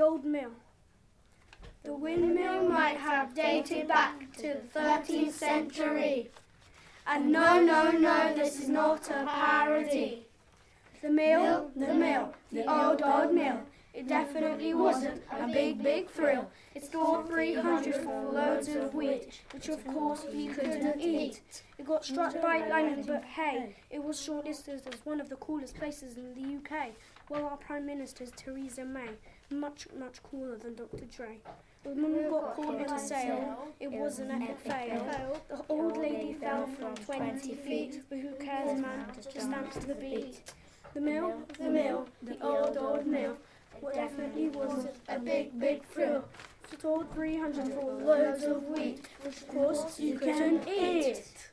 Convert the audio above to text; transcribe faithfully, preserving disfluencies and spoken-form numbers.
the old mill. The windmill might have dated back to the thirteenth century. And no, no, no, this is not a parody. The mill, the mill, the old, old mill. It definitely wasn't a big, big thrill. It stored three hundred full loads of wheat, which of course we couldn't eat. It got struck by lightning, but hey, it was shortlisted as one of the coolest places in the U K. Well, our Prime Minister is Theresa May, much, much cooler than Doctor Dre. But when we got caught in a sale, it was an epic fail. The old lady fell from twenty feet, but who cares, man, just dance to the beat. The mill, the mill, the old, old mill. What definitely wasn't a big, big thrill. Stored three hundred full loads of wheat, which of course you couldn't eat.